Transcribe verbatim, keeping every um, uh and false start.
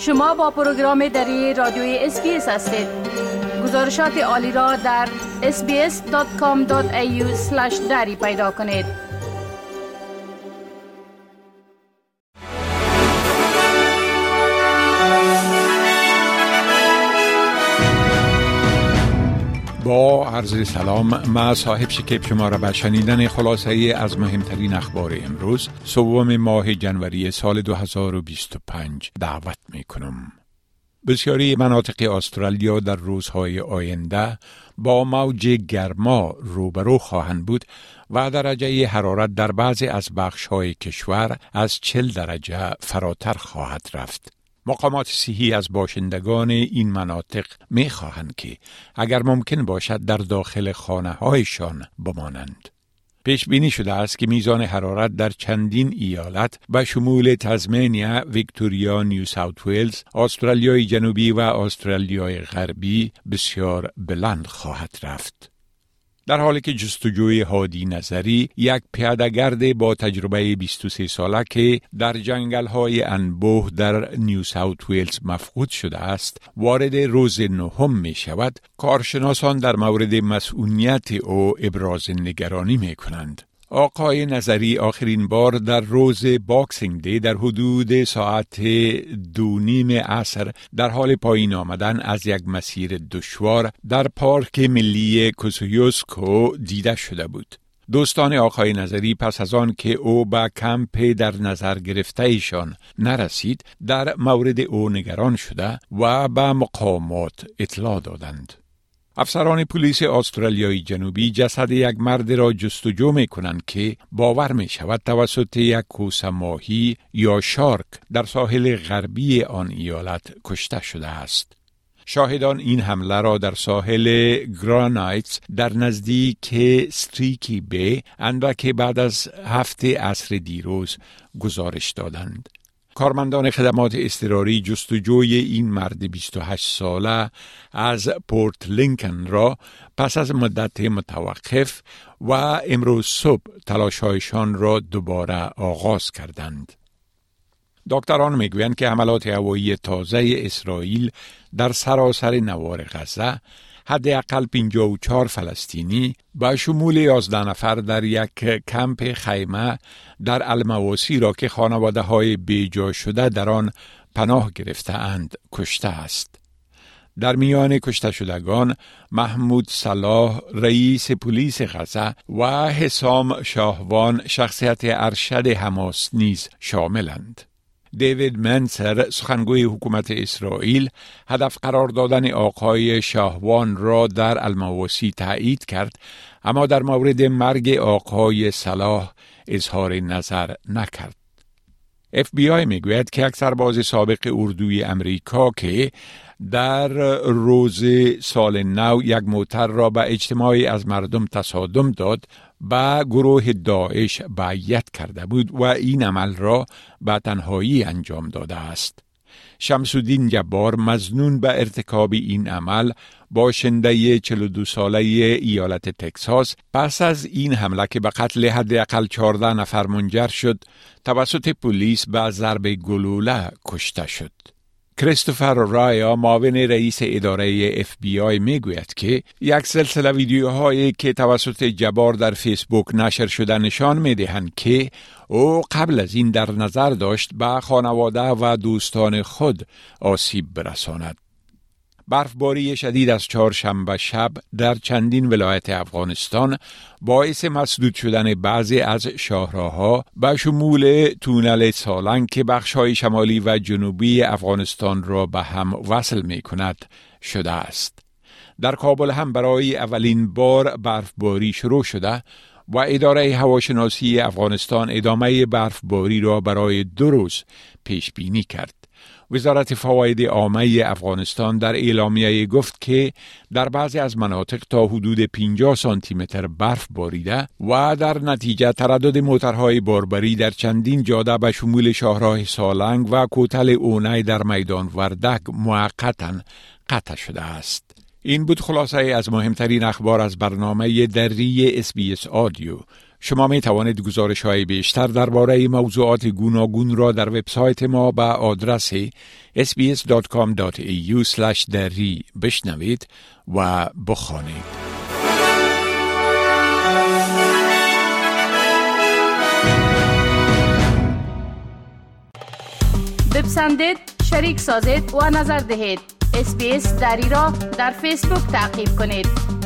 شما با پروگرام دری رادیوی اس بی اس هستید. گزارشات عالی را در اس بی اس دات کام دات ای یو اسلش دری پیدا کنید. با عرض سلام، ما صاحب شکیب شما را به شنیدن خلاصه از مهمترین اخبار امروز سوم ماه جنوری سال دو هزار و بیست و پنج دعوت می کنم. بسیاری مناطق استرالیا در روزهای آینده با موج گرما روبرو خواهند بود و درجه حرارت در بعضی از بخش‌های کشور از چهل درجه فراتر خواهد رفت. مقامات صحی از باشندگان این مناطق می خواهند که اگر ممکن باشد در داخل خانه هایشان بمانند. پیش بینی شده است که میزان حرارت در چندین ایالت به شمول تزمینیا، ویکتوریا، نیو ساوت ویلز، استرالیای جنوبی و استرالیای غربی بسیار بلند خواهد رفت. در حالی که جستجوی هادی نظری، یک پیاده‌گرد با تجربه بیست و سه ساله که در جنگل‌های انبوه در نیو ساوت ویلز مفقود شده است، وارد روز نهم می شود، کارشناسان در مورد مسئولیت او ابراز نگرانی می کنند. آقای نظری آخرین بار در روز باکسینگ دی در حدود ساعت دو نیم عصر در حال پایین آمدن از یک مسیر دشوار در پارک ملی کوسویوسکو دیده شده بود. دوستان آقای نظری پس از آن که او به کمپ در نظر گرفته ایشان نرسید، در مورد او نگران شده و به مقامات اطلاع دادند. افسران پلیس استرالیای جنوبی جسد یک مرد را جستجو می کنند که باور می شود توسط یک کوسه ماهی یا شارک در ساحل غربی آن ایالت کشته شده است. شاهدان این حمله را در ساحل گرانایتس در نزدیک ستریکی بی اندکی بعد از هفته عصر دیروز گزارش دادند. کارمندان خدمات اضطراری جستجوی این مرد بیست و هشت ساله از پورت لینکن را پس از مدت متوقف و امروز صبح تلاش‌هایشان را دوباره آغاز کردند. دکتران میگویند که حملات هوایی تازه اسرائیل در سراسر نوار غزه حداقل پنجاه و چهار فلسطینی با شمول یازده نفر در یک کمپ خیمه در المواسی را که خانواده های بیجا شده در آن پناه گرفته اند کشته است. در میان کشته شدگان محمود صلاح رئیس پلیس غزه و حسام شاهوان شخصیت ارشد حماس نیز شاملند. دیوید منسر سخنگوی حکومت اسرائیل هدف قرار دادن آقای شاهوان را در المواسی تایید کرد، اما در مورد مرگ آقای صلاح اظهار نظر نکرد. اف بی آی میگوید که یک سرباز سابق اردوی امریکا که در روز سال نو یک موتر را به اجتماعی از مردم تصادم داد به گروه داعش بیعت کرده بود و این عمل را به تنهایی انجام داده است. شمس‌الدین جبار مظنون به ارتکاب این عمل باشنده چهل و دو ساله ایالت تگزاس پس از این حمله که به قتل حداقل چهارده نفر منجر شد توسط پلیس به ضرب گلوله کشته شد. کریستوفر رایا معاون رئیس اداره اف بی آی میگوید که یک سلسله ویدیوهایی که توسط جبار در فیسبوک نشر شده نشان میدهند که او قبل از این در نظر داشت به خانواده و دوستان خود آسیب برساند. برفباری شدید از چهارشنبه شب در چندین ولایت افغانستان باعث مسدود شدن بعضی از شاهراه‌ها به شمول تونل سالنگ که بخش‌های شمالی و جنوبی افغانستان را به هم وصل می‌کند شده است. در کابل هم برای اولین بار برفباری شروع شده و اداره هواشناسی افغانستان ادامه برفباری را برای دو روز پیش بینی کرد. وزارت فواید عامه افغانستان در اعلامیه گفت که در بعضی از مناطق تا حدود پنجاه سانتی متر برف باریده و در نتیجه تردد موترهای باربری در چندین جاده به شمول شاهراه سالنگ و کوتل اونای در میدان وردک موقتاً قطع شده است. این بود خلاصه از مهمترین اخبار از برنامه دری اس بی اس آدیو. شما می توانید گزارش های بیشتر درباره موضوعات گوناگون را در وبسایت ما به آدرس اس بی اس دات کام دات ای یو اسلش دری بشنوید و بخوانید. بپسندید، شریک سازید و نظر دهید. اس بی اس دری را در فیسبوک تعقیب کنید.